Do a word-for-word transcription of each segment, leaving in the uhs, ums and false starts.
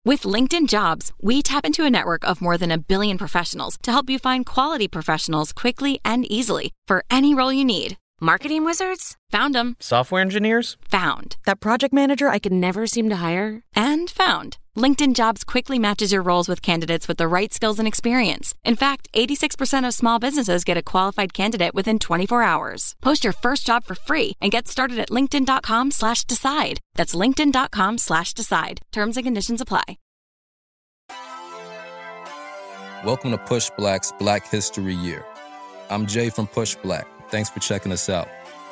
With LinkedIn Jobs, we tap into a network of more than a billion professionals to help you find quality professionals quickly and easily for any role you need. Marketing wizards? Found them. Software engineers? Found. That project manager I could never seem to hire? And found. LinkedIn Jobs quickly matches your roles with candidates with the right skills and experience. In fact, eighty-six percent of small businesses get a qualified candidate within twenty-four hours. Post your first job for free and get started at linkedin.com slash decide. That's linkedin.com slash decide. Terms and conditions apply. Welcome to Push Black's Black History Year. I'm Jay from Push Black. Thanks for checking us out.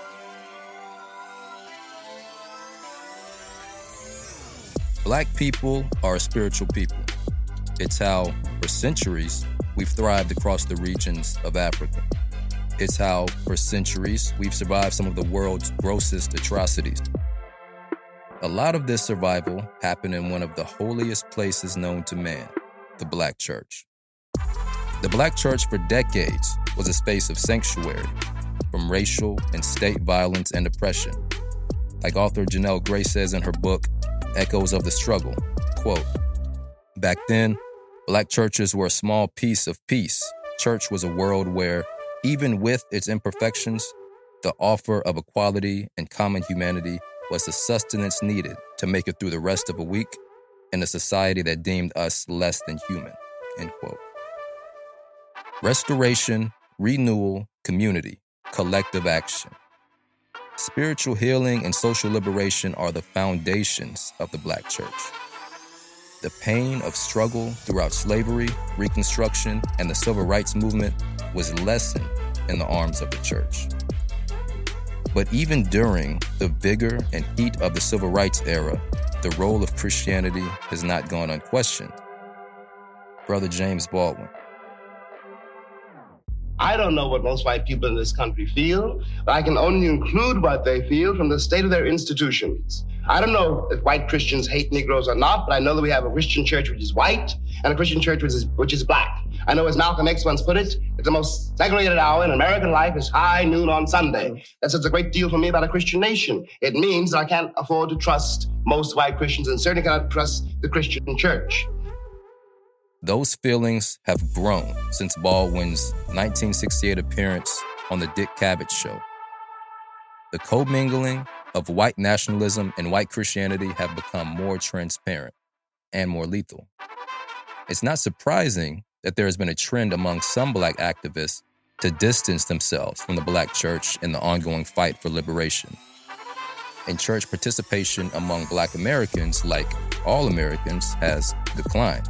Black people are a spiritual people. It's how, for centuries, we've thrived across the regions of Africa. It's how, for centuries, we've survived some of the world's grossest atrocities. A lot of this survival happened in one of the holiest places known to man, the Black church. The Black church for decades was a space of sanctuary from racial and state violence and oppression. Like author Janelle Gray says in her book, Echoes of the Struggle, quote, "Back then, Black churches were a small piece of peace. Church was a world where, even with its imperfections, the offer of equality and common humanity was the sustenance needed to make it through the rest of a week in a society that deemed us less than human," end quote. Restoration, renewal, community, collective action. Spiritual healing and social liberation are the foundations of the Black church. The pain of struggle throughout slavery, Reconstruction, and the Civil Rights Movement was lessened in the arms of the church. But even during the vigor and heat of the Civil Rights era, the role of Christianity has not gone unquestioned. Brother James Baldwin. I don't know what most white people in this country feel, but I can only include what they feel from the state of their institutions. I don't know if white Christians hate Negroes or not, but I know that we have a Christian church which is white and a Christian church which is, which is black. I know as Malcolm X once put it, that the most segregated hour in American life is high noon on Sunday. That says a great deal for me about a Christian nation. It means that I can't afford to trust most white Christians and certainly cannot trust the Christian church. Those feelings have grown since Baldwin's nineteen sixty-eight appearance on The Dick Cavett Show. The commingling of white nationalism and white Christianity have become more transparent and more lethal. It's not surprising that there has been a trend among some Black activists to distance themselves from the Black church in the ongoing fight for liberation. And church participation among Black Americans, like all Americans, has declined.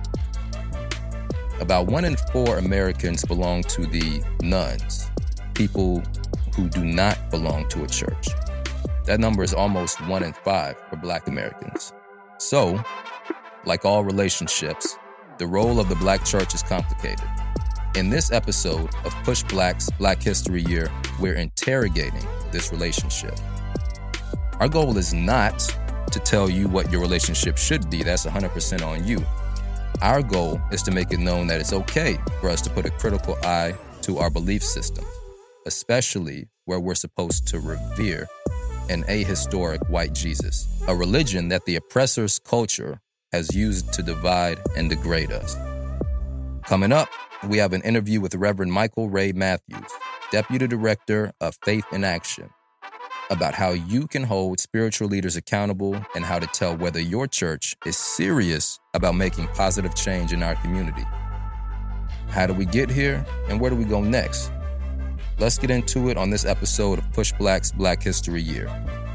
About one in four Americans belong to the nones, people who do not belong to a church. That number is almost one in five for Black Americans. So, like all relationships, the role of the Black church is complicated. In this episode of Push Black's Black History Year, we're interrogating this relationship. Our goal is not to tell you what your relationship should be. That's one hundred percent on you. Our goal is to make it known that it's okay for us to put a critical eye to our belief system, especially where we're supposed to revere an ahistoric white Jesus, a religion that the oppressor's culture has used to divide and degrade us. Coming up, we have an interview with Reverend Michael Ray Matthews, Deputy Director of Faith in Action, about how you can hold spiritual leaders accountable and how to tell whether your church is serious about making positive change in our community. How do we get here, and where do we go next? Let's get into it on this episode of Push Black's Black History Year.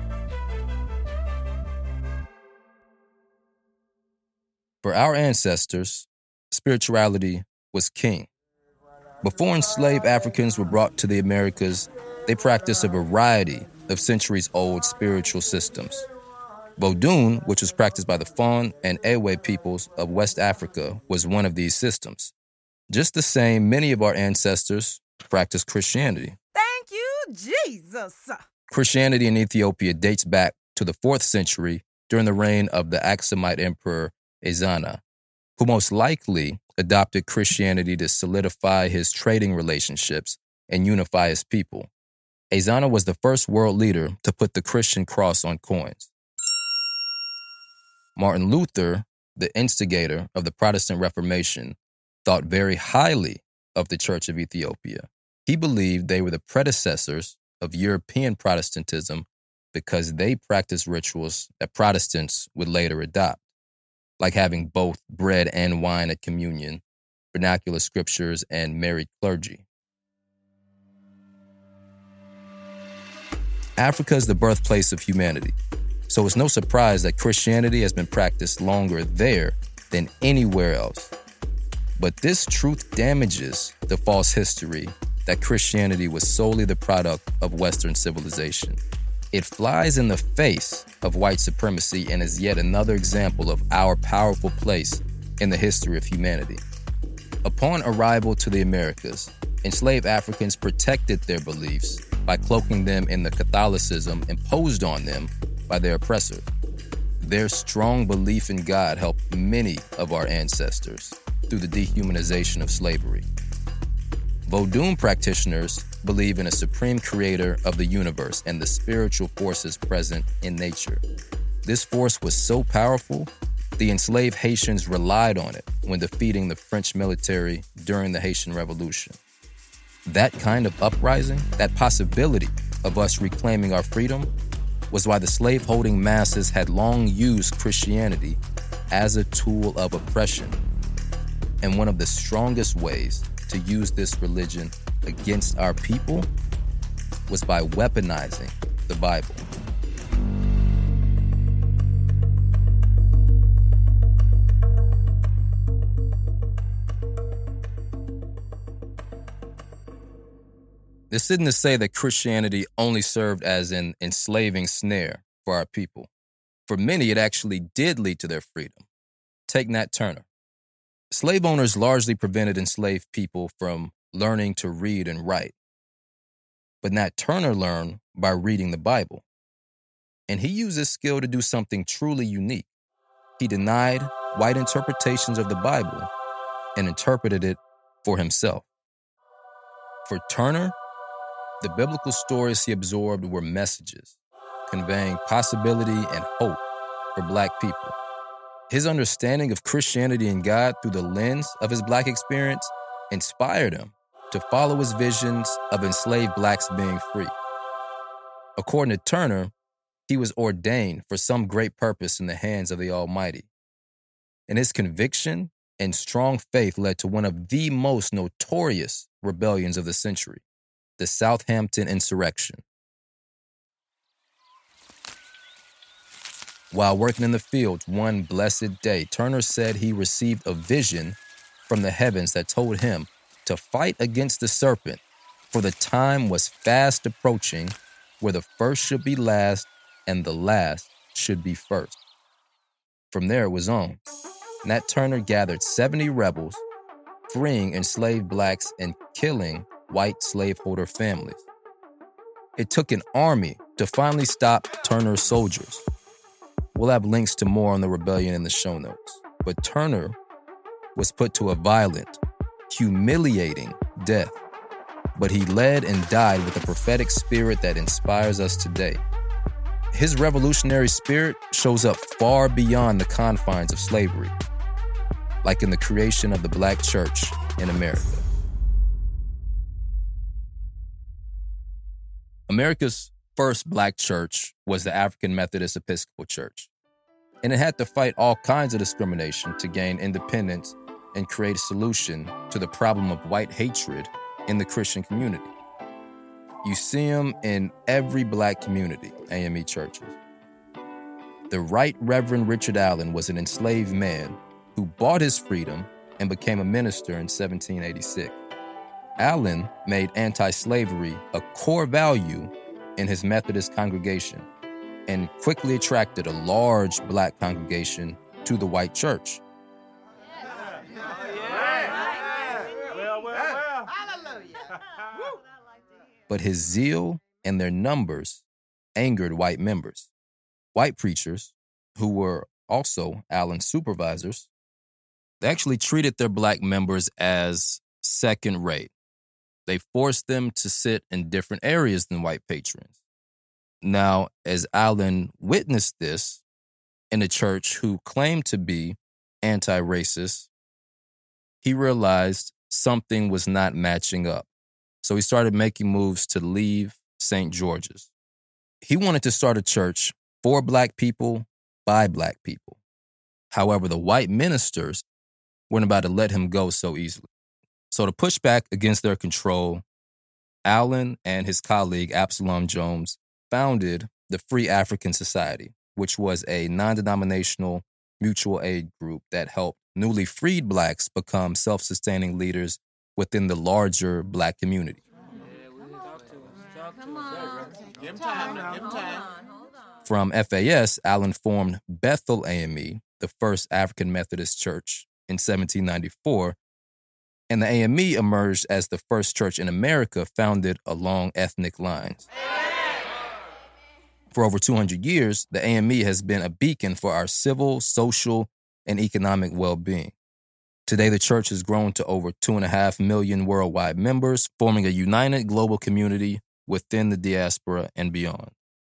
For our ancestors, spirituality was king. Before enslaved Africans were brought to the Americas, they practiced a variety of centuries-old spiritual systems. Vodun, which was practiced by the Fon and Ewe peoples of West Africa, was one of these systems. Just the same, many of our ancestors practiced Christianity. Thank you, Jesus. Christianity in Ethiopia dates back to the fourth century during the reign of the Aksumite Emperor Ezana, who most likely adopted Christianity to solidify his trading relationships and unify his people. Ezana was the first world leader to put the Christian cross on coins. Martin Luther the instigator of the Protestant Reformation, thought very highly of the Church of Ethiopia. He believed they were the predecessors of European Protestantism because they practiced rituals that Protestants would later adopt, like having both bread and wine at communion, vernacular scriptures, and married clergy. Africa is the birthplace of humanity, so it's no surprise that Christianity has been practiced longer there than anywhere else. But this truth damages the false history that Christianity was solely the product of Western civilization. It flies in the face of white supremacy and is yet another example of our powerful place in the history of humanity. Upon arrival to the Americas, enslaved Africans protected their beliefs by cloaking them in the Catholicism imposed on them by their oppressor. Their strong belief in God helped many of our ancestors through the dehumanization of slavery. Vodun practitioners believe in a supreme creator of the universe and the spiritual forces present in nature. This force was so powerful, the enslaved Haitians relied on it when defeating the French military during the Haitian Revolution. That kind of uprising, that possibility of us reclaiming our freedom, was why the slave-holding masses had long used Christianity as a tool of oppression. And one of the strongest ways to use this religion against our people was by weaponizing the Bible. This isn't to say that Christianity only served as an enslaving snare for our people. For many, it actually did lead to their freedom. Take Nat Turner. Slave owners largely prevented enslaved people from learning to read and write. But Nat Turner learned by reading the Bible. And he used this skill to do something truly unique. He denied white interpretations of the Bible and interpreted it for himself. For Turner, the biblical stories he absorbed were messages, conveying possibility and hope for Black people. His understanding of Christianity and God through the lens of his Black experience inspired him to follow his visions of enslaved Blacks being free. According to Turner, he was ordained for some great purpose in the hands of the Almighty. And his conviction and strong faith led to one of the most notorious rebellions of the century, the Southampton Insurrection. While working in the fields one blessed day, Turner said he received a vision from the heavens that told him to fight against the serpent, for the time was fast approaching where the first should be last and the last should be first. From there it was on. Nat Turner gathered seventy rebels, freeing enslaved Blacks and killing white slaveholder families. It took an army to finally stop Turner's soldiers. We'll have links to more on the rebellion in the show notes. But Turner was put to a violent, humiliating death. But he led and died with a prophetic spirit that inspires us today. His revolutionary spirit shows up far beyond the confines of slavery, like in the creation of the Black church in America. America's first Black church was the African Methodist Episcopal Church, and it had to fight all kinds of discrimination to gain independence and create a solution to the problem of white hatred in the Christian community. You see them in every Black community, A M E churches. The Right Reverend Richard Allen was an enslaved man who bought his freedom and became a minister in seventeen eighty-six. Allen made anti-slavery a core value in his Methodist congregation and quickly attracted a large Black congregation to the white church. But his zeal and their numbers angered white members. White preachers, who were also Allen's supervisors, they actually treated their Black members as second-rate. They forced them to sit in different areas than white patrons. Now, as Allen witnessed this in a church who claimed to be anti-racist, he realized something was not matching up. So he started making moves to leave Saint George's. He wanted to start a church for black people, by black people. However, the white ministers weren't about to let him go so easily. So to push back against their control, Allen and his colleague Absalom Jones founded the Free African Society, which was a non-denominational mutual aid group that helped newly freed blacks become self-sustaining leaders within the larger black community. From F A S, Allen formed Bethel A M E, the first African Methodist church, in seventeen ninety-four, and the A M E emerged as the first church in America founded along ethnic lines. For over two hundred years, the A M E has been a beacon for our civil, social, and economic well-being. Today, the church has grown to over two and a half million worldwide members, forming a united global community within the diaspora and beyond.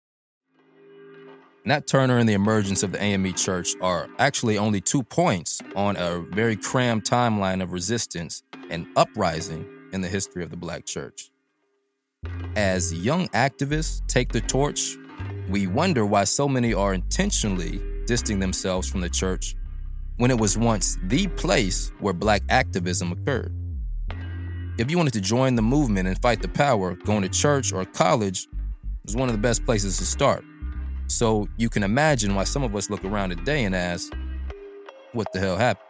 Nat Turner and the emergence of the A M E Church are actually only two points on a very crammed timeline of resistance and uprising in the history of the black church. As young activists take the torch, we wonder why so many are intentionally distancing themselves from the church when it was once the place where black activism occurred. If you wanted to join the movement and fight the power, going to church or college was one of the best places to start. So you can imagine why some of us look around today and ask, what the hell happened?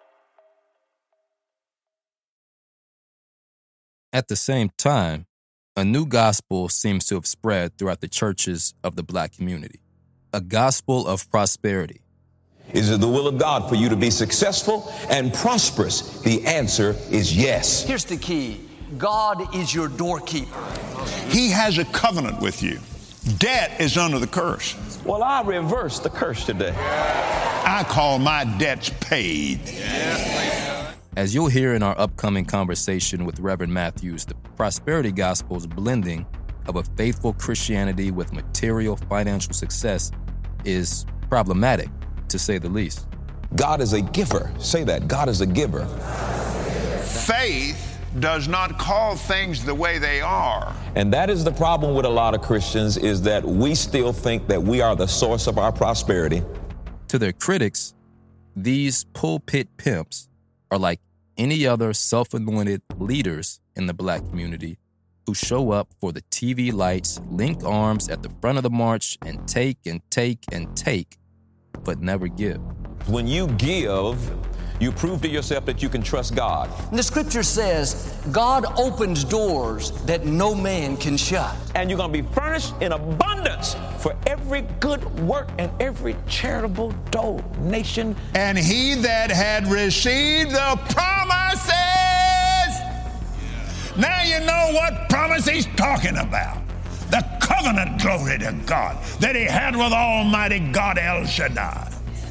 At the same time, a new gospel seems to have spread throughout the churches of the black community. A gospel of prosperity. Is it the will of God for you to be successful and prosperous? The answer is yes. Here's the key. God is your doorkeeper. He has a covenant with you. Debt is under the curse. Well, I reverse the curse today. I call my debts paid. As you'll hear in our upcoming conversation with Reverend Matthews, the prosperity gospel's blending of a faithful Christianity with material financial success is problematic, to say the least. God is a giver. Say that. God is a giver. Faith does not call things the way they are. And that is the problem with a lot of Christians, is that we still think that we are the source of our prosperity. To their critics, these pulpit pimps are like any other self-anointed leaders in the black community who show up for the T V lights, link arms at the front of the march, and take and take and take, but never give. When you give, you prove to yourself that you can trust God. And the scripture says, God opens doors that no man can shut. And you're going to be furnished in abundance for every good work and every charitable donation. And he that had received the promises, now you know what promise he's talking about. The covenant, glory to God, that he had with Almighty God El Shaddai.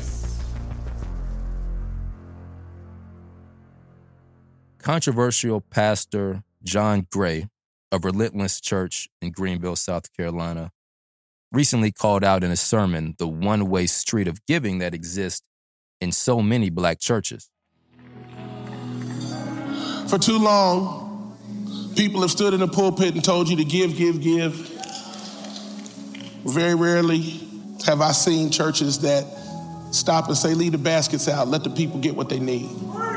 Controversial pastor John Gray of Relentless Church in Greenville, South Carolina, recently called out in a sermon the one-way street of giving that exists in so many black churches. For too long, people have stood in the pulpit and told you to give, give, give. Very rarely have I seen churches that stop and say, leave the baskets out, let the people get what they need.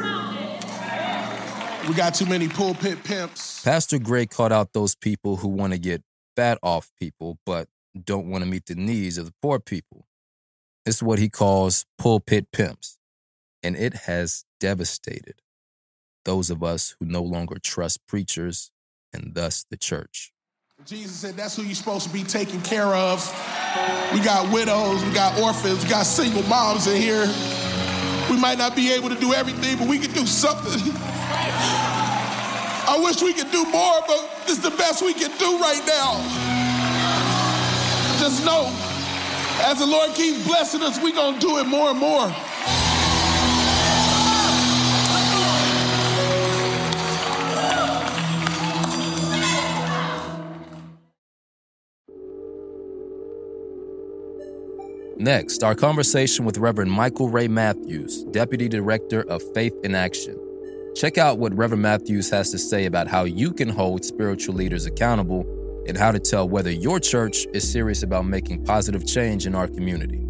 We got too many pulpit pimps. Pastor Gray called out those people who want to get fat off people, but don't want to meet the needs of the poor people. This is what he calls pulpit pimps, and it has devastated those of us who no longer trust preachers and thus the church. Jesus said that's who you're supposed to be taking care of. We got widows, we got orphans, we got single moms in here. We might not be able to do everything, but we can do something. I wish we could do more, but this is the best we can do right now. Just know, as the Lord keeps blessing us, we're going to do it more and more. Next, our conversation with Reverend Michael Ray Matthews, Deputy Director of Faith in Action. Check out what Reverend Matthews has to say about how you can hold spiritual leaders accountable and how to tell whether your church is serious about making positive change in our community.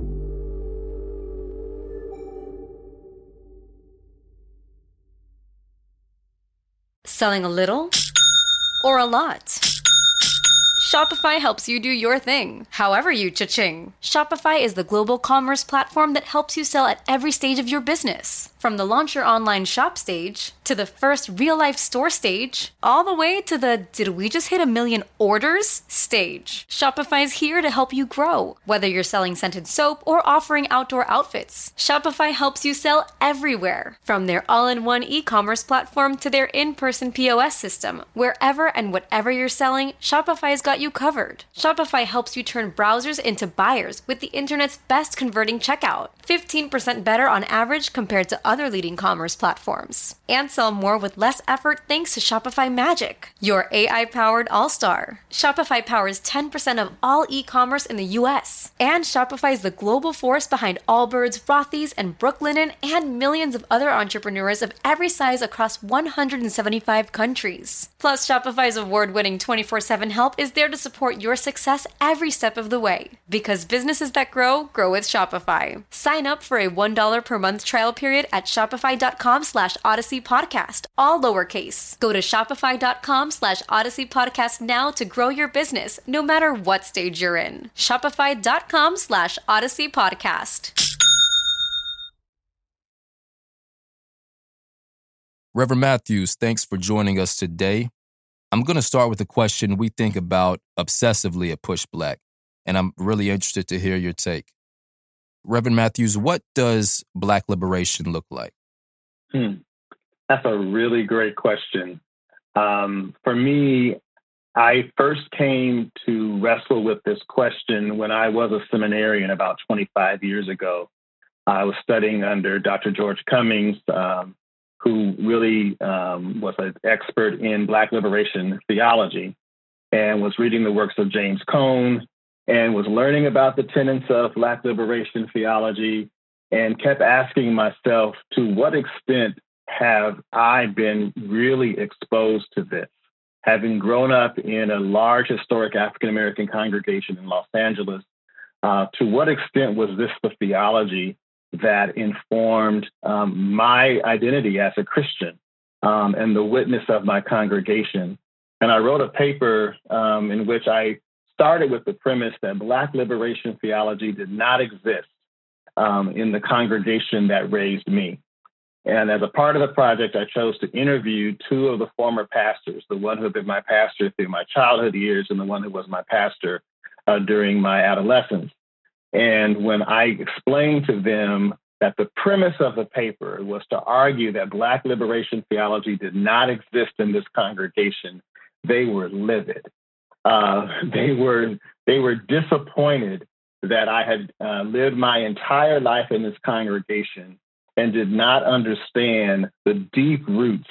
Selling a little or a lot? Shopify helps you do your thing, however you cha-ching. Shopify is the global commerce platform that helps you sell at every stage of your business. From the launch your online shop stage, to the first real-life store stage, all the way to the did we just hit a million orders stage. Shopify's here to help you grow. Whether you're selling scented soap or offering outdoor outfits, Shopify helps you sell everywhere. From their all-in-one e-commerce platform to their in-person P O S system, wherever and whatever you're selling, Shopify's got you covered. Shopify helps you turn browsers into buyers with the internet's best converting checkout. fifteen percent better on average compared to other leading commerce platforms. And sell more with less effort thanks to Shopify Magic, your A I-powered all-star. Shopify powers ten percent of all e-commerce in the U S. And Shopify is the global force behind Allbirds, Rothy's, and Brooklinen, and millions of other entrepreneurs of every size across one hundred seventy-five countries. Plus, Shopify's award-winning twenty-four seven help is there to support your success every step of the way. Because businesses that grow, grow with Shopify. Sign up for a one dollar per month trial period at shopify.com slash Odyssey Podcast, all lowercase. Go to shopify.com slash Odyssey Podcast now to grow your business, no matter what stage you're in. Shopify.com slash Odyssey Podcast. Reverend Matthews, thanks for joining us today. I'm going to start with a question we think about obsessively at Push Black, and I'm really interested to hear your take. Reverend Matthews, what does Black liberation look like? Hmm. That's a really great question. Um, for me, I first came to wrestle with this question when I was a seminarian about twenty-five years ago. I was studying under Doctor George Cummings, um, who really um, was an expert in Black liberation theology, and was reading the works of James Cone, and was learning about the tenets of Black liberation theology, and kept asking myself, to what extent have I been really exposed to this? Having grown up in a large historic African-American congregation in Los Angeles, uh, to what extent was this the theology that informed um, my identity as a Christian um, and the witness of my congregation? And I wrote a paper um, in which I started with the premise that Black liberation theology did not exist um, in the congregation that raised me. And as a part of the project, I chose to interview two of the former pastors, the one who had been my pastor through my childhood years and the one who was my pastor uh, during my adolescence. And when I explained to them that the premise of the paper was to argue that Black liberation theology did not exist in this congregation, they were livid. Uh, they were they were disappointed that I had uh, lived my entire life in this congregation and did not understand the deep roots,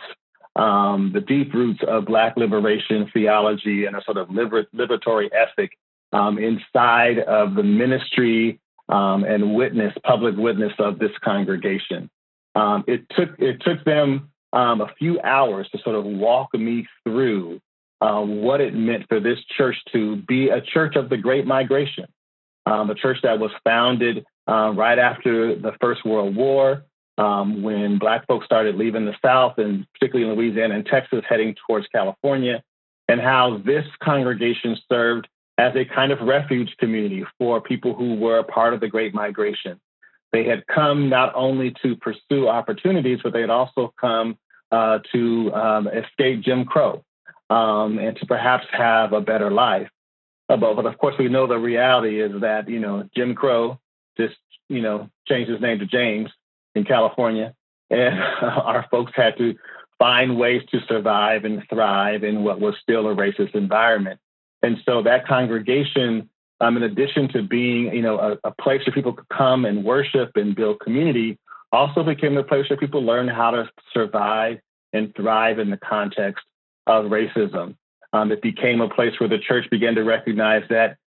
um, the deep roots of Black liberation theology and a sort of liber- liberatory ethic um, inside of the ministry um, and witness, public witness of this congregation. Um, it took it took them um, a few hours to sort of walk me through uh, what it meant for this church to be a church of the Great Migration, um, a church that was founded uh, right after the First World War, um, when Black folks started leaving the South, and particularly in Louisiana and Texas, heading towards California, and how this congregation served as a kind of refuge community for people who were a part of the Great Migration. They had come not only to pursue opportunities, but they had also come uh, to um, escape Jim Crow um, and to perhaps have a better life. Uh, but, but of course, we know the reality is that, you know, Jim Crow just, you know, changed his name to James in California. And uh, our folks had to find ways to survive and thrive in what was still a racist environment. And so that congregation, um, in addition to being, you know, a, a place where people could come and worship and build community, also became a place where people learn how to survive and thrive in the context of racism. Um, it became a place where the church began to recognize that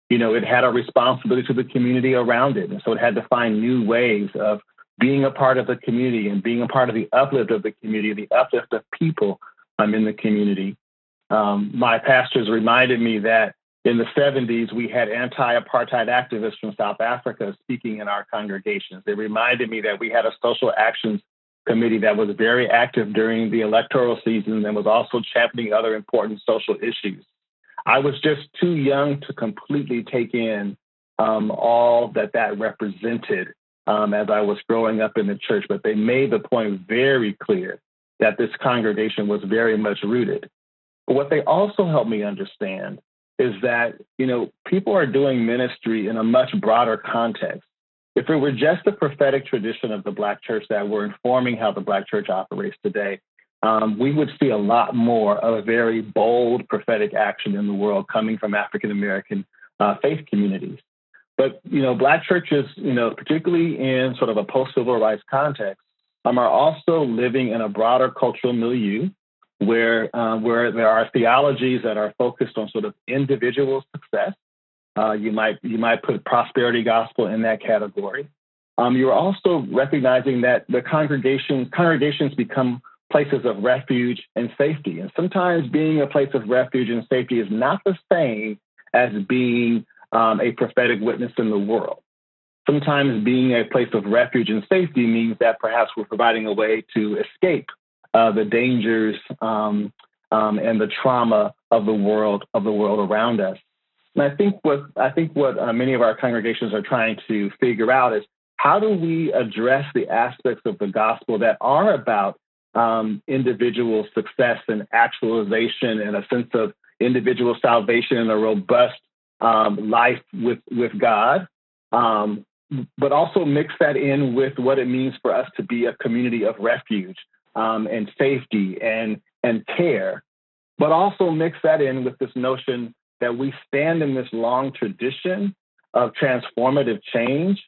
you know, it had a responsibility to the community around it. And so it had to find new ways of being a part of the community and being a part of the uplift of the community, the uplift of people um, in the community. Um, my pastors reminded me that in the seventies, we had anti-apartheid activists from South Africa speaking in our congregations. They reminded me that we had a social actions committee that was very active during the electoral season and was also championing other important social issues. I was just too young to completely take in um, all that that represented um, as I was growing up in the church, but they made the point very clear that this congregation was very much rooted. But what they also helped me understand is that, you know, people are doing ministry in a much broader context. If it were just the prophetic tradition of the Black church that were informing how the Black church operates today, um, we would see a lot more of a very bold prophetic action in the world coming from African-American uh, faith communities. But, you know, Black churches, you know, particularly in sort of a post-civil rights context, um, are also living in a broader cultural milieu where uh, where there are theologies that are focused on sort of individual success. Uh, you might you might put prosperity gospel in that category. Um, you're also recognizing that the congregation congregations become places of refuge and safety, and sometimes being a place of refuge and safety is not the same as being um, a prophetic witness in the world. Sometimes being a place of refuge and safety means that perhaps we're providing a way to escape Uh, the dangers um, um, and the trauma of the world of the world around us. And I think what I think what uh, many of our congregations are trying to figure out is how do we address the aspects of the gospel that are about um, individual success and actualization and a sense of individual salvation and a robust um, life with with God, um, but also mix that in with what it means for us to be a community of refuge. Um, and safety and and care, but also mix that in with this notion that we stand in this long tradition of transformative change,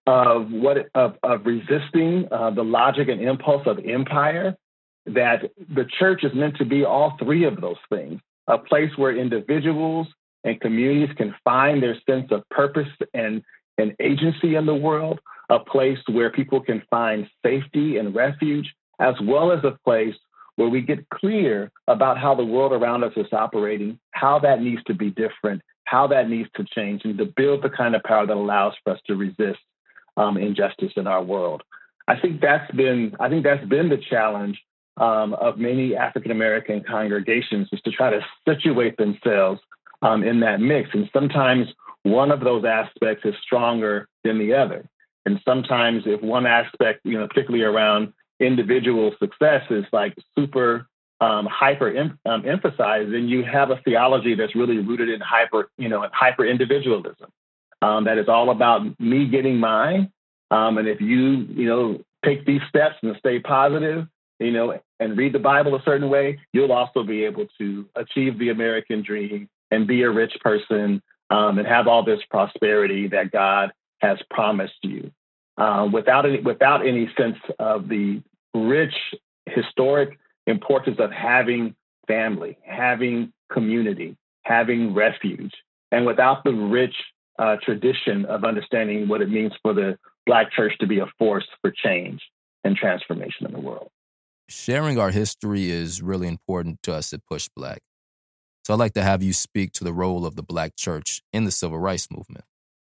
of what of, of resisting uh, the logic and impulse of empire, that the church is meant to be all three of those things, a place where individuals and communities can find their sense of purpose and, and agency in the world, a place where people can find safety and refuge, as well as a place where we get clear about how the world around us is operating, how that needs to be different, how that needs to change, and to build the kind of power that allows for us to resist um, injustice in our world. I think that's been, I think that's been the challenge um, of many African-American congregations, is to try to situate themselves um, in that mix. And sometimes one of those aspects is stronger than the other. And sometimes if one aspect, you know, particularly around individual success is like super um, hyper em- um, emphasized, and you have a theology that's really rooted in hyper, you know, hyper individualism. Um, that is all about me getting mine. Um, and if you, you know, take these steps and stay positive, you know, and read the Bible a certain way, you'll also be able to achieve the American dream and be a rich person um, and have all this prosperity that God has promised you. Uh, without any, without any sense of the rich historic importance of having family, having community, having refuge, and without the rich uh, tradition of understanding what it means for the Black church to be a force for change and transformation in the world. Sharing our history is really important to us at Push Black. So I'd like to have you speak to the role of the Black church in the civil rights movement.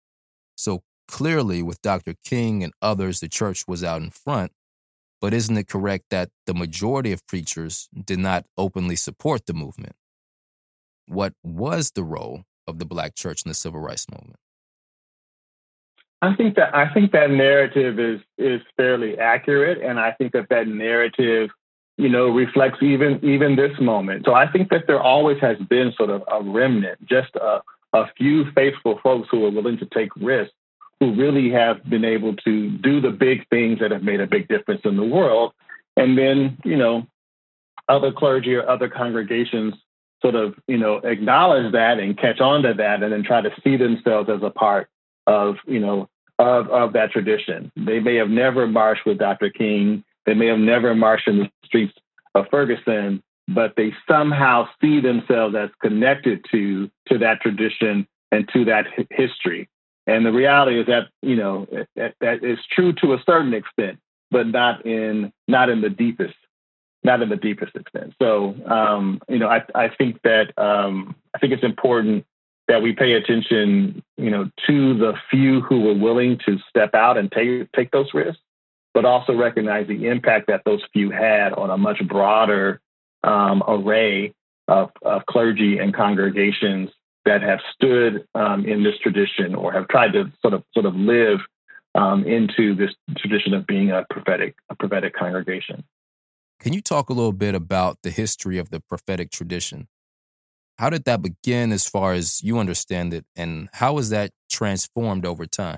So clearly, with Doctor King and others, the church was out in front, but isn't it correct that the majority of preachers did not openly support the movement? What was the role of the Black church in the civil rights movement? I think that I think that narrative is is fairly accurate, and I think that that narrative, you know, reflects even even this moment. So I think that there always has been sort of a remnant, just a, a few faithful folks who are willing to take risks, who really have been able to do the big things that have made a big difference in the world. And then, you know, other clergy or other congregations sort of, you know, acknowledge that and catch on to that and then try to see themselves as a part of, you know, of, of that tradition. They may have never marched with Doctor King. They may have never marched in the streets of Ferguson, but they somehow see themselves as connected to, to that tradition and to that h- history. And the reality is that, you know, that, that is true to a certain extent, but not in not in the deepest, not in the deepest extent. So, um, you know, I, I think that um, I think it's important that we pay attention, you know, to the few who were willing to step out and take take those risks, but also recognize the impact that those few had on a much broader um, array of, of clergy and congregations that have stood um, in this tradition or have tried to sort of sort of live um, into this tradition of being a prophetic a prophetic congregation. Can you talk a little bit about the history of the prophetic tradition? How did that begin as far as you understand it, and how has that transformed over time?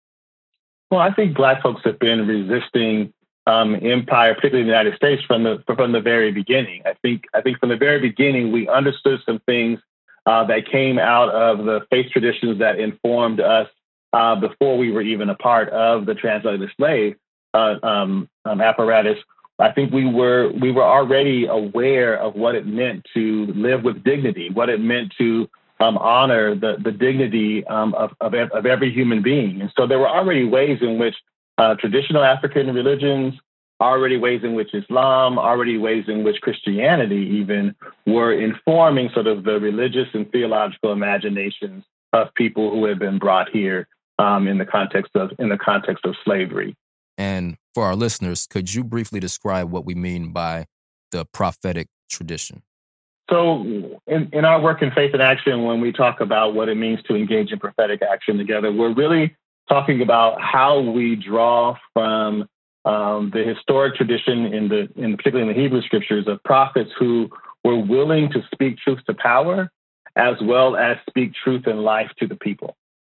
Well, I think Black folks have been resisting um, empire, particularly in the United States, from the from the very beginning. I think I think from the very beginning we understood some things Uh, that came out of the faith traditions that informed us uh, before we were even a part of the translated slave uh, um, um, apparatus. I think we were we were already aware of what it meant to live with dignity, what it meant to um, honor the the dignity um, of, of of every human being. And so there were already ways in which uh, traditional African religions, already ways in which Islam, already ways in which Christianity even were informing sort of the religious and theological imaginations of people who had been brought here um, in the context of in the context of slavery. And for our listeners, could you briefly describe what we mean by the prophetic tradition? So in, in our work in Faith in Action, when we talk about what it means to engage in prophetic action together, we're really talking about how we draw from Um, the historic tradition in the, in particularly in the Hebrew scriptures, of prophets who were willing to speak truth to power, as well as speak truth and life to the people.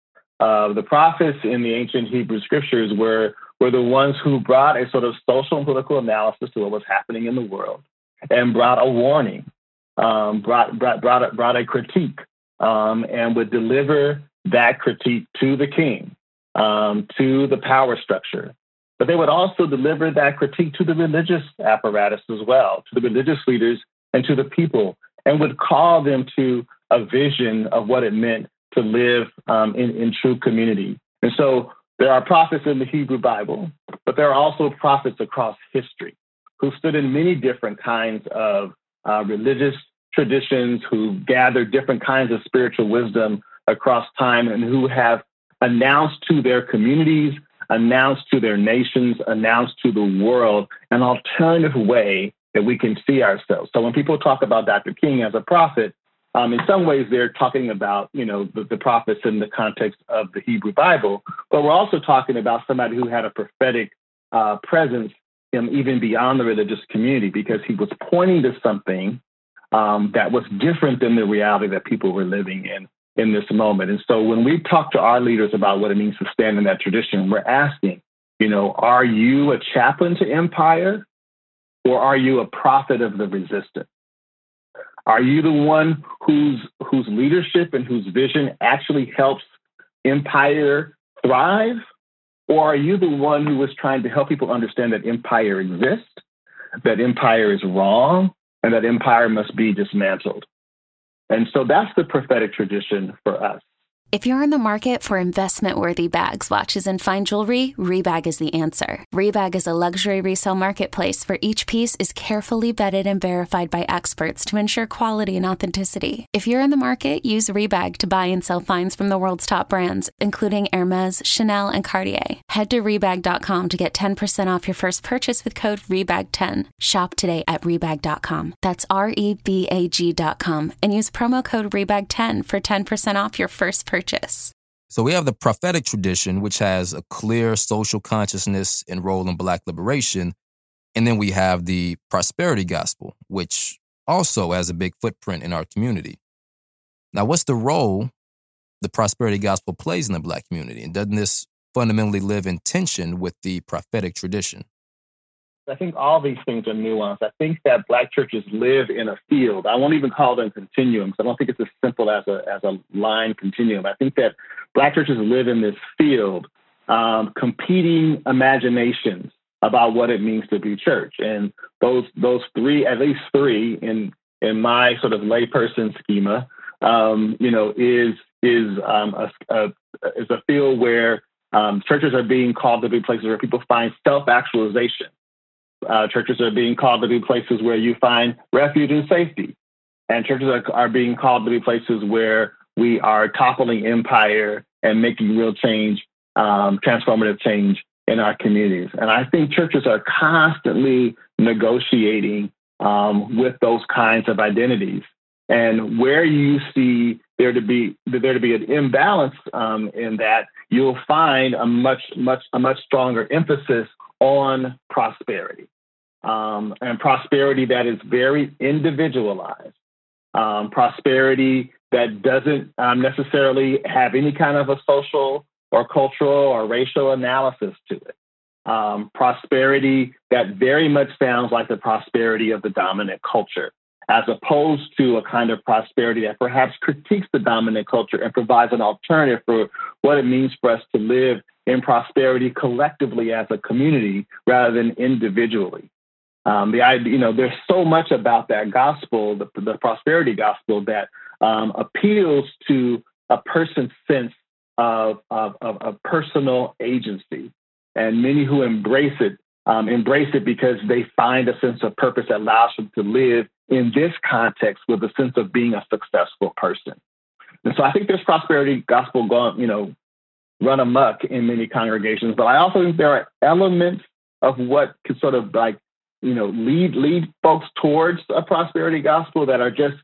Uh, the prophets in the ancient Hebrew scriptures were were the ones who brought a sort of social and political analysis to what was happening in the world, and brought a warning, um, brought brought brought a, brought a critique, um, and would deliver that critique to the king, um, to the power structure. But they would also deliver that critique to the religious apparatus as well, to the religious leaders and to the people, and would call them to a vision of what it meant to live um, in, in true community. And so there are prophets in the Hebrew Bible, but there are also prophets across history who stood in many different kinds of uh, religious traditions, who gathered different kinds of spiritual wisdom across time, and who have announced to their communities, announced to their nations, announced to the world an alternative way that we can see ourselves. So when people talk about Doctor King as a prophet, um, in some ways they're talking about, you know, the, the prophets in the context of the Hebrew Bible, but we're also talking about somebody who had a prophetic uh, presence um, even beyond the religious community, because he was pointing to something um, that was different than the reality that people were living in in this moment. And so when we talk to our leaders about what it means to stand in that tradition, we're asking, you know, are you a chaplain to empire, or are you a prophet of the resistance? Are you the one whose whose leadership and whose vision actually helps empire thrive? Or are you the one who is trying to help people understand that empire exists, that empire is wrong, and that empire must be dismantled? And so that's the prophetic tradition for us. If you're in the market for investment-worthy bags, watches, and fine jewelry, Rebag is the answer. Rebag is a luxury resale marketplace where each piece is carefully vetted and verified by experts to ensure quality and authenticity. If you're in the market, use Rebag to buy and sell finds from the world's top brands, including Hermes, Chanel, and Cartier. Head to Rebag dot com to get ten percent off your first purchase with code Rebag ten. Shop today at Rebag dot com. That's R E B A G dot com. And use promo code Rebag ten for ten percent off your first purchase. So we have the prophetic tradition, which has a clear social consciousness and role in Black liberation. And then we have the prosperity gospel, which also has a big footprint in our community. Now, what's the role the prosperity gospel plays in the Black community? And doesn't this fundamentally live in tension with the prophetic tradition? I think all these things are nuanced. I think that Black churches live in a field. I won't even call them continuums. I don't think it's as simple as a as a line continuum. I think that Black churches live in this field, um, competing imaginations about what it means to be church. And those those three, at least three, in in my sort of layperson schema, um, you know, is is um, a, a is a field where um, churches are being called to be places where people find self-actualization. Uh, churches are being called to be places where you find refuge and safety. And churches are, are being called to be places where we are toppling empire and making real change, um, transformative change in our communities. And I think churches are constantly negotiating um, with those kinds of identities. And where you see there to be there to be an imbalance um, in that, you'll find a much much a much stronger emphasis on prosperity, um, and prosperity that is very individualized, um, prosperity that doesn't um, necessarily have any kind of a social or cultural or racial analysis to it. Um, prosperity that very much sounds like the prosperity of the dominant culture, as opposed to a kind of prosperity that perhaps critiques the dominant culture and provides an alternative for what it means for us to live in prosperity collectively as a community rather than individually. Um, the idea, you know, there's so much about that gospel, the, the prosperity gospel, that um, appeals to a person's sense of, of, of, of personal agency. And many who embrace it, um, embrace it because they find a sense of purpose that allows them to live in this context with a sense of being a successful person. And so I think there's prosperity gospel going, you know, run amok in many congregations, but I also think there are elements of what could sort of like, you know, lead lead folks towards a prosperity gospel that are just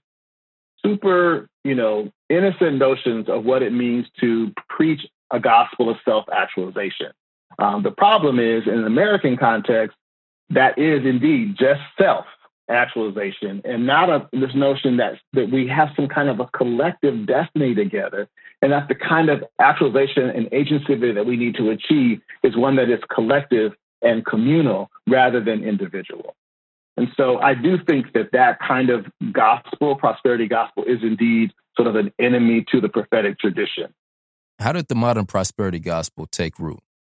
super, you know, innocent notions of what it means to preach a gospel of self-actualization. Um, the problem is, in an American context, that is indeed just self-actualization and not a, this notion that, that we have some kind of a collective destiny together, and that the kind of actualization and agency that we need to achieve is one that is collective and communal rather than individual. And so I do think that that kind of gospel, prosperity gospel, is indeed sort of an enemy to the prophetic tradition. How did the modern prosperity gospel take root?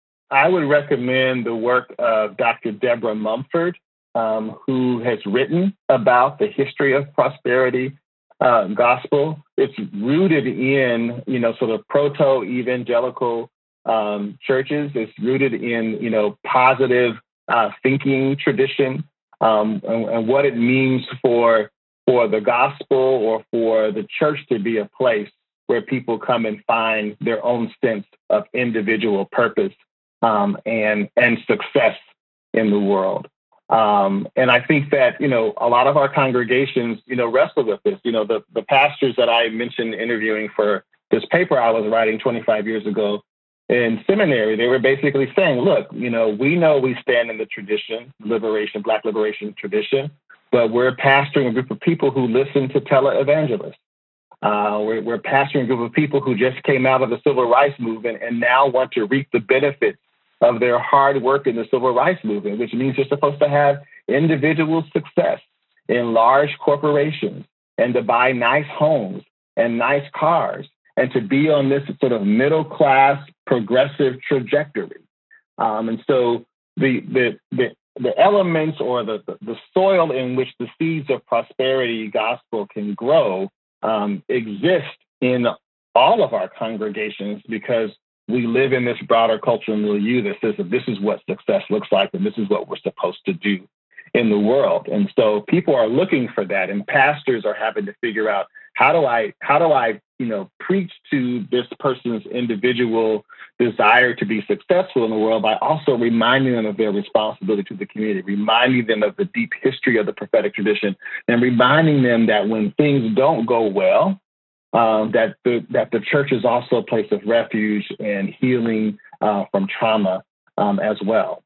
I would recommend the work of Doctor Deborah Mumford, um, who has written about the history of prosperity uh, gospel. It's rooted in, you know, sort of proto-evangelical um, churches. It's rooted in, you know, positive uh, thinking tradition, um, and, and what it means for for the gospel or for the church to be a place where people come and find their own sense of individual purpose Um, and and success in the world. Um, and I think that, you know, a lot of our congregations, you know, wrestle with this. You know, the, the pastors that I mentioned interviewing for this paper I was writing twenty-five years ago in seminary, they were basically saying, look, you know, we know we stand in the tradition, liberation, Black liberation tradition, but we're pastoring a group of people who listen to televangelists. Uh, we're, we're pastoring a group of people who just came out of the civil rights movement and now want to reap the benefits of their hard work in the civil rights movement, which means you're supposed to have individual success in large corporations and to buy nice homes and nice cars and to be on this sort of middle-class progressive trajectory. Um, and so the, the, the, the elements or the, the soil in which the seeds of prosperity gospel can grow um, exist in all of our congregations because we live in this broader cultural milieu that says that this is what success looks like and this is what we're supposed to do in the world. And so people are looking for that, and pastors are having to figure out, how do I, how do I, you know, preach to this person's individual desire to be successful in the world by also reminding them of their responsibility to the community, reminding them of the deep history of the prophetic tradition, and reminding them that when things don't go well, Um, that the that the church is also a place of refuge and healing uh, from trauma um, as well.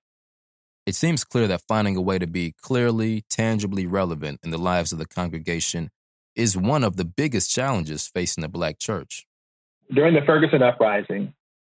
It seems clear that finding a way to be clearly, tangibly relevant in the lives of the congregation is one of the biggest challenges facing the Black church. During the Ferguson Uprising,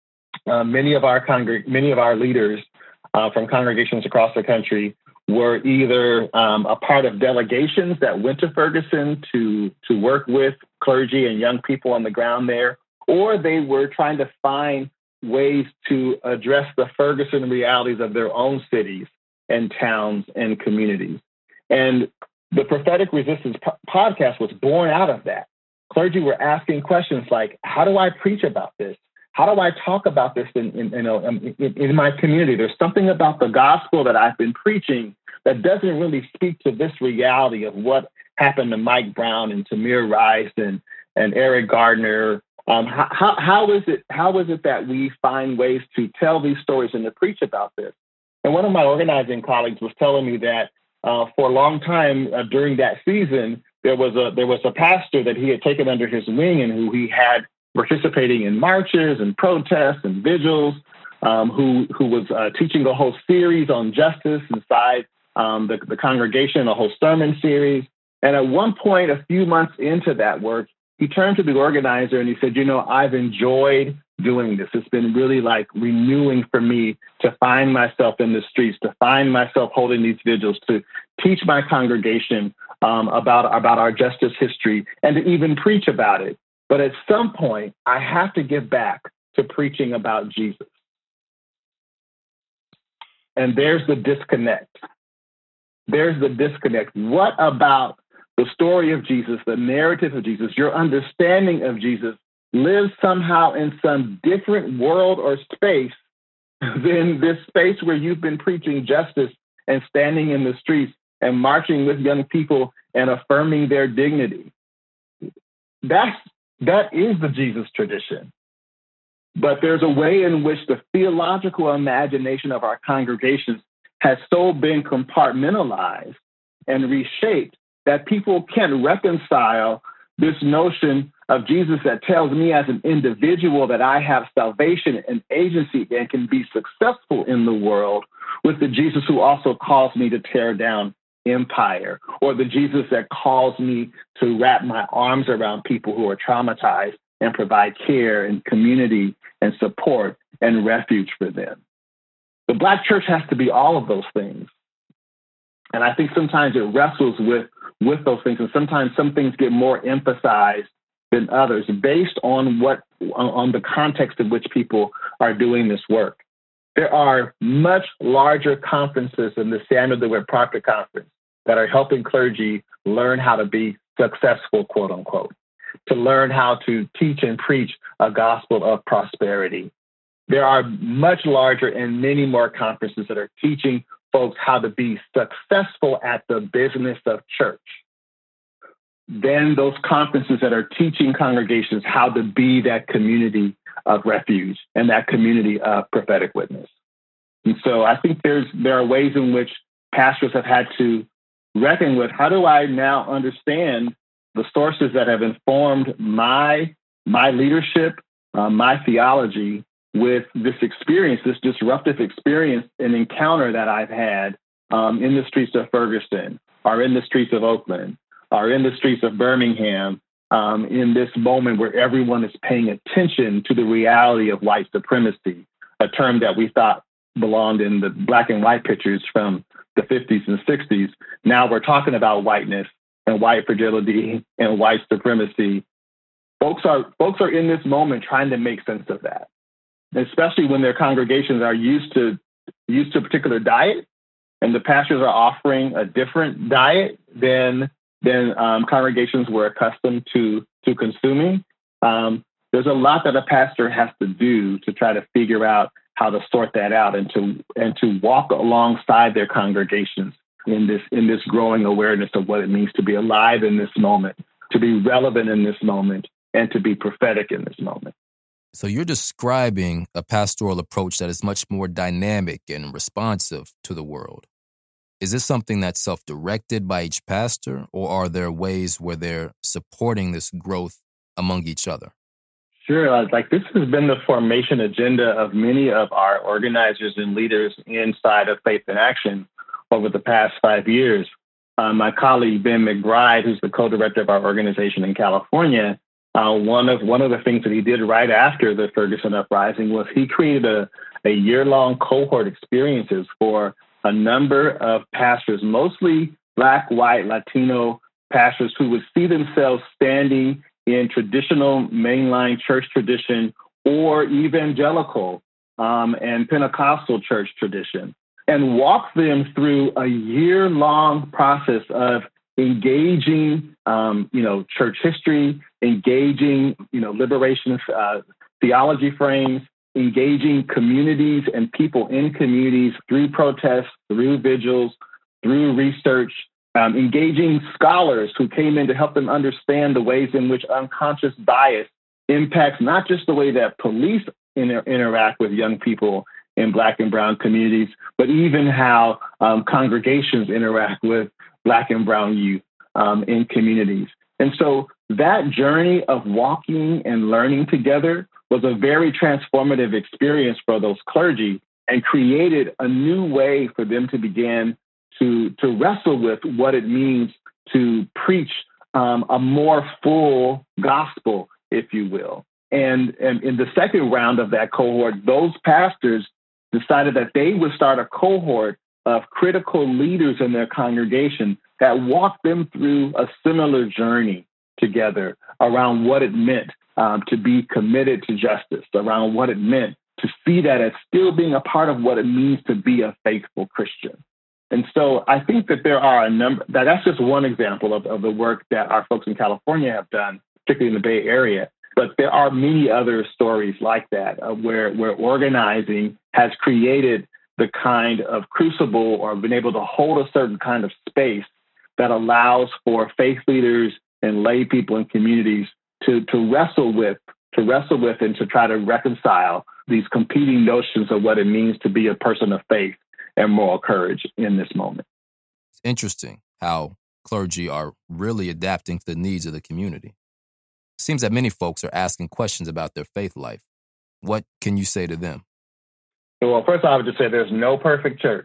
uh, many of our congreg- many of our leaders uh, from congregations across the country were either um, a part of delegations that went to Ferguson to, to work with clergy and young people on the ground there, or they were trying to find ways to address the Ferguson realities of their own cities and towns and communities. And the Prophetic Resistance po- podcast was born out of that. clergy were asking questions like, how do I preach about this? How do I talk about this in, in, you know, in, in my community? There's something about the gospel that I've been preaching that doesn't really speak to this reality of what happened to Mike Brown and Tamir Rice and, and Eric Gardner. Um, how, how is it, how is it that we find ways to tell these stories and to preach about this? And one of my organizing colleagues was telling me that uh, for a long time uh, during that season, there was a there was a pastor that he had taken under his wing and who he had participating in marches and protests and vigils, um, who who was uh, teaching a whole series on justice inside um, the, the congregation, a whole sermon series. And at one point, a few months into that work, he turned to the organizer and he said, you know, I've enjoyed doing this. It's been really like renewing for me to find myself in the streets, to find myself holding these vigils, to teach my congregation um, about, about our justice history and to even preach about it. But at some point, I have to get back to preaching about Jesus. And there's the disconnect. There's the disconnect. What about the story of Jesus, the narrative of Jesus, your understanding of Jesus lives somehow in some different world or space than this space where you've been preaching justice and standing in the streets and marching with young people and affirming their dignity? That's, that is the Jesus tradition. But there's a way in which the theological imagination of our congregations has so been compartmentalized and reshaped that people can't reconcile this notion of Jesus that tells me as an individual that I have salvation and agency and can be successful in the world with the Jesus who also calls me to tear down empire, or the Jesus that calls me to wrap my arms around people who are traumatized and provide care and community and support and refuge for them. The Black church has to be all of those things. And I think sometimes it wrestles with, with those things. And sometimes some things get more emphasized than others based on what, on the context in which people are doing this work. There are much larger conferences than the Samuel DeWitt Proctor Conference that are helping clergy learn how to be successful, quote unquote, to learn how to teach and preach a gospel of prosperity. There are much larger and many more conferences that are teaching folks how to be successful at the business of church than those conferences that are teaching congregations how to be that community of refuge and that community of prophetic witness. And so I think there's there are ways in which pastors have had to reckon with, how do I now understand the sources that have informed my, my leadership, uh, my theology with this experience, this disruptive experience and encounter that I've had um, in the streets of Ferguson, or in the streets of Oakland, or in the streets of Birmingham, um, in this moment where everyone is paying attention to the reality of white supremacy, a term that we thought belonged in the black and white pictures from the fifties and sixties. Now we're talking about whiteness and white fragility and white supremacy. Folks are, folks are in this moment trying to make sense of that, especially when their congregations are used to used to a particular diet, and the pastors are offering a different diet than than um, congregations were accustomed to to consuming. Um, there's a lot that a pastor has to do to try to figure out how to sort that out and to and to walk alongside their congregations in this in this growing awareness of what it means to be alive in this moment, to be relevant in this moment, and to be prophetic in this moment. So you're describing a pastoral approach that is much more dynamic and responsive to the world. Is this something that's self-directed by each pastor, or are there ways where they're supporting this growth among each other? Sure. Like, this has been the formation agenda of many of our organizers and leaders inside of Faith in Action over the past five years. Uh, my colleague, Ben McBride, who's the co-director of our organization in California, Uh, one of one of the things that he did right after the Ferguson uprising was he created a, a year-long cohort experiences for a number of pastors, mostly Black, white, Latino pastors who would see themselves standing in traditional mainline church tradition or evangelical um, and Pentecostal church tradition, and walk them through a year-long process of engaging, um, you know, church history, engaging, you know, liberation uh, theology frames, engaging communities and people in communities through protests, through vigils, through research, um, engaging scholars who came in to help them understand the ways in which unconscious bias impacts not just the way that police inter- interact with young people in Black and brown communities, but even how um, congregations interact with Black and brown youth um, in communities. And so that journey of walking and learning together was a very transformative experience for those clergy and created a new way for them to begin to, to wrestle with what it means to preach um, a more full gospel, if you will. And, and in the second round of that cohort, those pastors decided that they would start a cohort of critical leaders in their congregation that walked them through a similar journey together around what it meant um, to be committed to justice, around what it meant to see that as still being a part of what it means to be a faithful Christian. And so I think that there are a number, that that's just one example of, of the work that our folks in California have done, particularly in the Bay Area. But there are many other stories like that uh, where, where organizing has created the kind of crucible or been able to hold a certain kind of space that allows for faith leaders and lay people in communities to, to wrestle with, to wrestle with and to try to reconcile these competing notions of what it means to be a person of faith and moral courage in this moment. It's interesting how clergy are really adapting to the needs of the community. It seems that many folks are asking questions about their faith life. What can you say to them? Well, first I would just say there's no perfect church.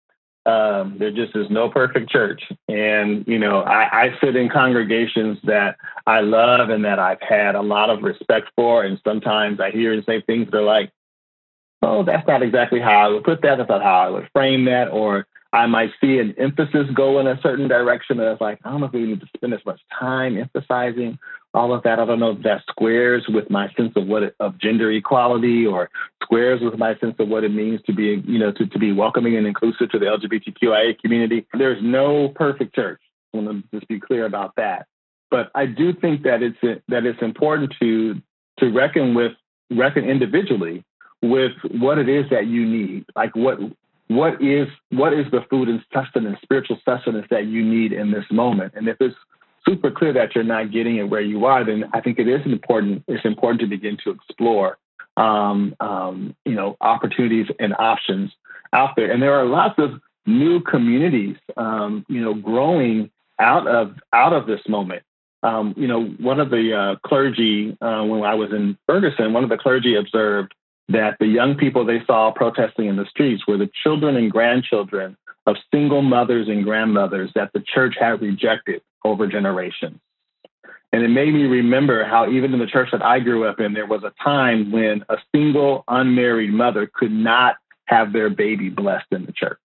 Um, there just is no perfect church. And, you know, I, I sit in congregations that I love and that I've had a lot of respect for. And sometimes I hear and say things that are like, oh, that's not exactly how I would put that. That's not how I would frame that. Or I might see an emphasis go in a certain direction. And it's like, I don't know if we need to spend as much time emphasizing all of that. I don't know if that squares with my sense of what it, of gender equality, or squares with my sense of what it means to be, you know, to, to be welcoming and inclusive to the L G B T Q I A community. There's no perfect church. I want to just be clear about that. But I do think that it's that it's important to to reckon with reckon individually with what it is that you need. Like what what is what is the food and sustenance, spiritual sustenance that you need in this moment. And if it's super clear that you're not getting it where you are, then I think it is important. It's important to begin to explore, um, um, you know, opportunities and options out there. And there are lots of new communities, um, you know, growing out of out of this moment. Um, you know, one of the uh, clergy, uh, when I was in Ferguson, one of the clergy observed that the young people they saw protesting in the streets were the children and grandchildren of single mothers and grandmothers that the church had rejected over generations. And it made me remember how even in the church that I grew up in, there was a time when a single unmarried mother could not have their baby blessed in the church.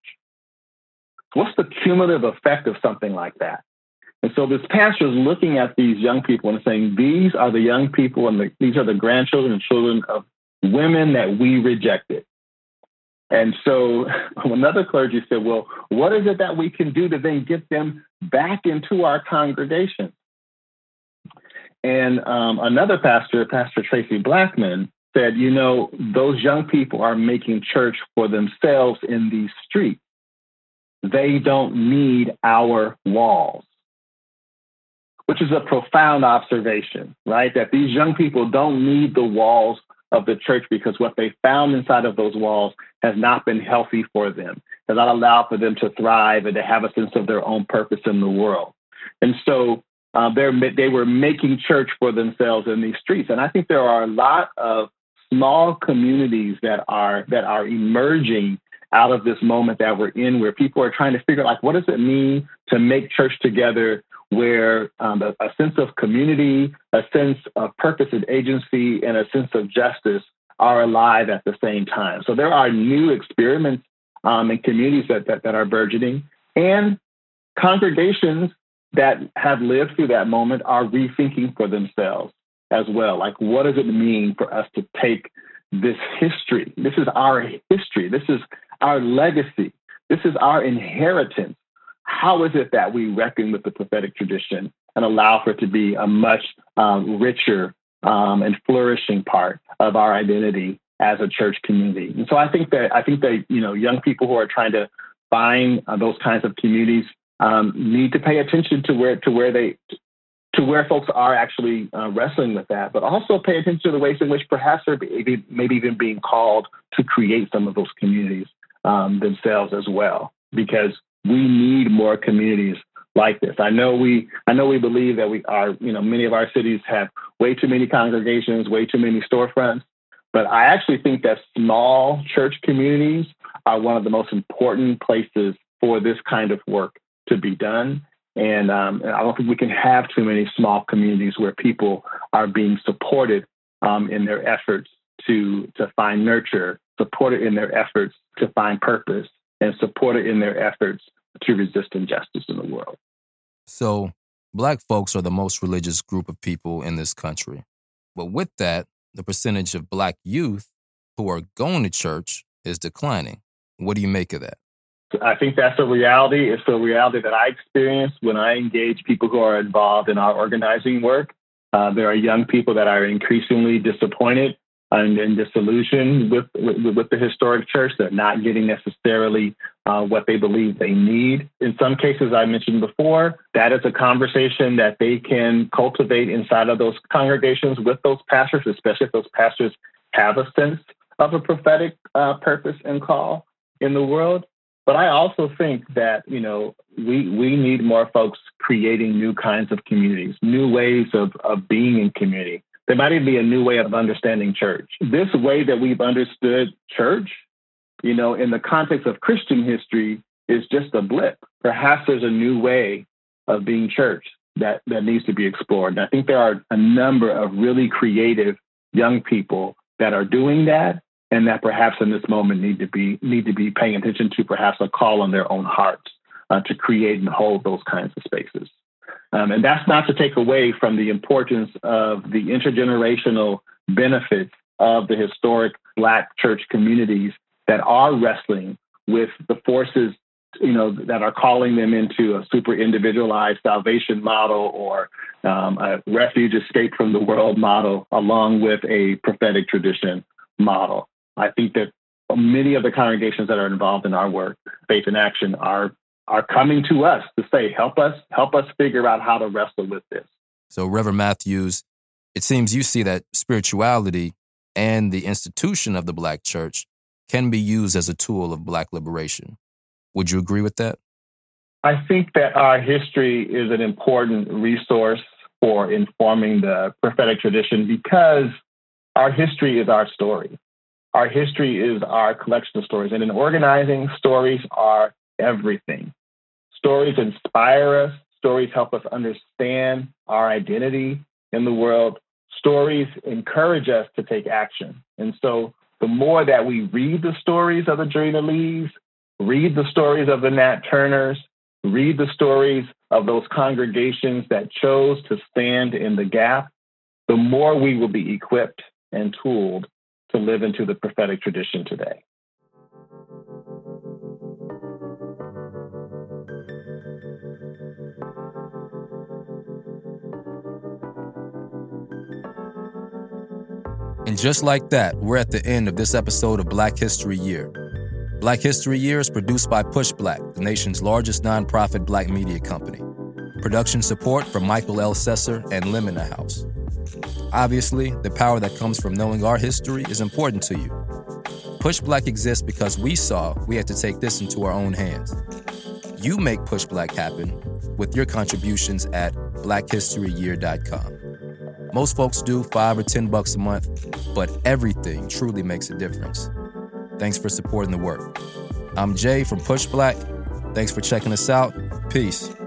What's the cumulative effect of something like that? And so this pastor is looking at these young people and saying, these are the young people and the, these are the grandchildren and children of women that we rejected. And so another clergy said, well, what is it that we can do to then get them back into our congregation? And um, another pastor, Pastor Tracy Blackman, said, you know, those young people are making church for themselves in these streets. They don't need our walls, which is a profound observation, right? That these young people don't need the walls of the church because what they found inside of those walls has not been healthy for them, has not allowed for them to thrive and to have a sense of their own purpose in the world. And so uh, they're, they were making church for themselves in these streets. And I think there are a lot of small communities that are that are emerging out of this moment that we're in, where people are trying to figure out, like, what does it mean to make church together, where um, a, a sense of community, a sense of purpose and agency, and a sense of justice are alive at the same time. So there are new experiments um, in communities that, that that are burgeoning, and congregations that have lived through that moment are rethinking for themselves as well. Like, what does it mean for us to take this history? This is our history. This is our legacy. This is our inheritance. How is it that we reckon with the prophetic tradition and allow for it to be a much um, richer um, and flourishing part of our identity as a church community. And so I think that I think that you know young people who are trying to find uh, those kinds of communities um, need to pay attention to where to where they to where folks are actually uh, wrestling with that, but also pay attention to the ways in which perhaps they're maybe, maybe even being called to create some of those communities um, themselves as well, because we need more communities like this. I know we I know we believe that we are, you know, many of our cities have way too many congregations, way too many storefronts, but I actually think that small church communities are one of the most important places for this kind of work to be done. And um, I don't think we can have too many small communities where people are being supported um, in their efforts to to find nurture, supported in their efforts to find purpose, and supported in their efforts to resist injustice in the world. So Black folks are the most religious group of people in this country. But with that, the percentage of Black youth who are going to church is declining. What do you make of that? I think that's a reality. It's a reality that I experience when I engage people who are involved in our organizing work. Uh, there are young people that are increasingly disappointed and, and disillusioned with, with, with the historic church. They're not getting necessarily uh, what they believe they need. In some cases, I mentioned before, that is a conversation that they can cultivate inside of those congregations with those pastors, especially if those pastors have a sense of a prophetic uh, purpose and call in the world. But I also think that, you know, we we need more folks creating new kinds of communities, new ways of, of being in community. There might even be a new way of understanding church. This way that we've understood church, you know, in the context of Christian history is just a blip. Perhaps there's a new way of being church that, that needs to be explored. And I think there are a number of really creative young people that are doing that, and that perhaps in this moment need to be need to be paying attention to perhaps a call on their own hearts uh, to create and hold those kinds of spaces. Um, and that's not to take away from the importance of the intergenerational benefits of the historic Black church communities that are wrestling with the forces, you know, that are calling them into a super individualized salvation model or um, a refuge escape from the world model, along with a prophetic tradition model. I think that many of the congregations that are involved in our work, Faith in Action, are are coming to us to say, help us, help us figure out how to wrestle with this. So, Reverend Matthews, it seems you see that spirituality and the institution of the Black church can be used as a tool of Black liberation. Would you agree with that? I think that our history is an important resource for informing the prophetic tradition because our history is our story. Our history is our collection of stories. And in organizing, stories are everything. Stories inspire us. Stories help us understand our identity in the world. Stories encourage us to take action. And so the more that we read the stories of the Journey of Lees, read the stories of the Nat Turners, read the stories of those congregations that chose to stand in the gap, the more we will be equipped and tooled to live into the prophetic tradition today. And just like that, we're at the end of this episode of Black History Year. Black History Year is produced by Push Black, the nation's largest nonprofit Black media company. Production support from Michael L. Sesser and Lemina House. Obviously, the power that comes from knowing our history is important to you. Push Black exists because we saw we had to take this into our own hands. You make Push Black happen with your contributions at black history year dot com. Most folks do five or ten bucks a month, but everything truly makes a difference. Thanks for supporting the work. I'm Jay from Push Black. Thanks for checking us out. Peace.